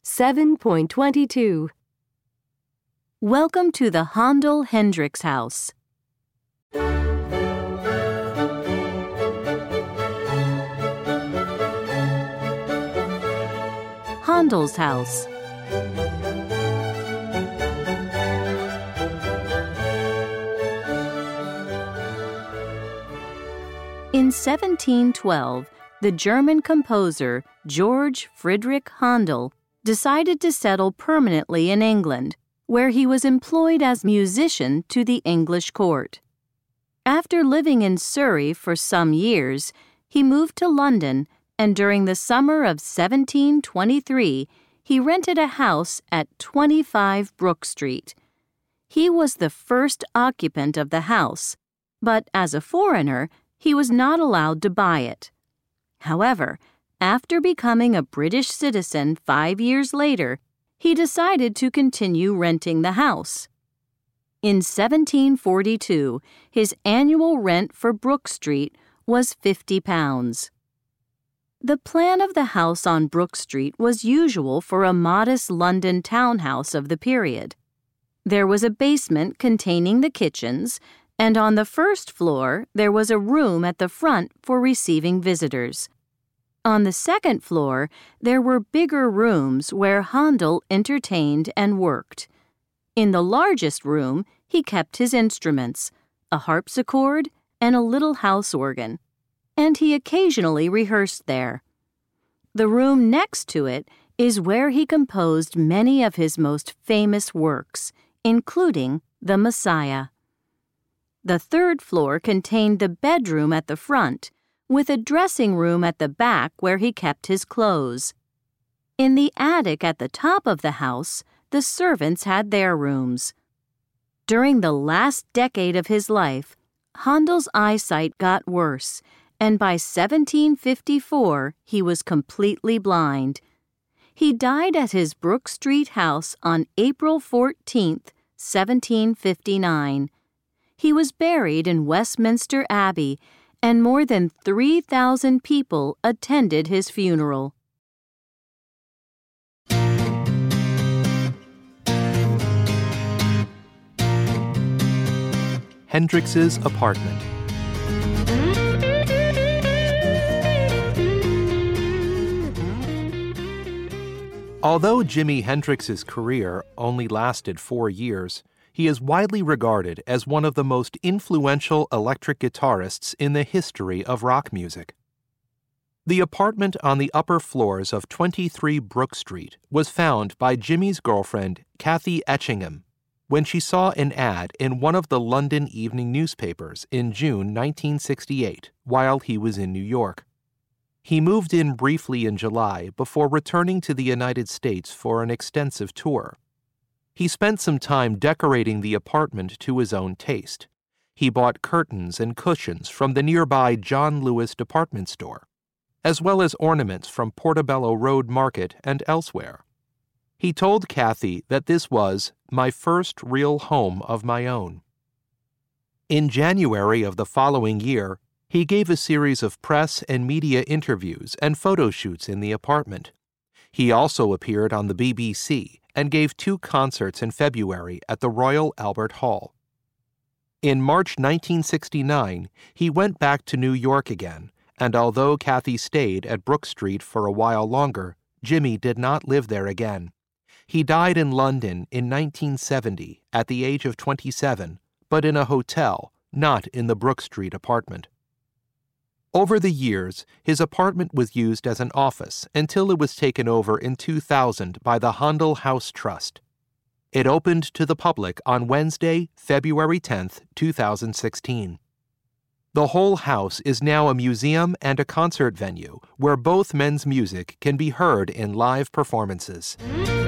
7.22. Welcome to the Handel Hendricks House. Handel's house. In 1712, the German composer Georg Friedrich Handel decided to settle permanently in England, where he was employed as musician to the English court. After living in Surrey for some years, he moved to London, and during the summer of 1723, he rented a house at 25 Brook Street. He was the first occupant of the house, but as a foreigner, he was not allowed to buy it. However, after becoming a British citizen 5 years later, he decided to continue renting the house. In 1742, his annual rent for Brook Street was £50. The plan of the house on Brook Street was usual for a modest London townhouse of the period. There was a basement containing the kitchens, and on the first floor there was a room at the front for receiving visitors. On the second floor, there were bigger rooms where Handel entertained and worked. In the largest room, he kept his instruments, a harpsichord and a little house organ, and he occasionally rehearsed there. The room next to it is where he composed many of his most famous works, including The Messiah. The third floor contained the bedroom at the front, with a dressing room at the back where he kept his clothes. In the attic at the top of the house, the servants had their rooms. During the last decade of his life, Handel's eyesight got worse, and by 1754 he was completely blind. He died at his Brook Street house on April 14, 1759. He was buried in Westminster Abbey, and more than 3,000 people attended his funeral. Hendrix's apartment. Although Jimi Hendrix's career only lasted 4 years, he is widely regarded as one of the most influential electric guitarists in the history of rock music. The apartment on the upper floors of 23 Brook Street was found by Jimi's girlfriend, Kathy Etchingham, when she saw an ad in one of the London evening newspapers in June 1968 while he was in New York. He moved in briefly in July before returning to the United States for an extensive tour. He spent some time decorating the apartment to his own taste. He bought curtains and cushions from the nearby John Lewis department store, as well as ornaments from Portobello Road Market and elsewhere. He told Kathy that this was my first real home of my own. In January of the following year, he gave a series of press and media interviews and photo shoots in the apartment. He also appeared on the BBC and gave 2 concerts in February at the Royal Albert Hall. In March 1969, he went back to New York again, and although Kathy stayed at Brook Street for a while longer, Jimi did not live there again. He died in London in 1970 at the age of 27, but in a hotel, not in the Brook Street apartment. Over the years, his apartment was used as an office until it was taken over in 2000 by the Handel House Trust. It opened to the public on Wednesday, February 10, 2016. The whole house is now a museum and a concert venue where both men's music can be heard in live performances.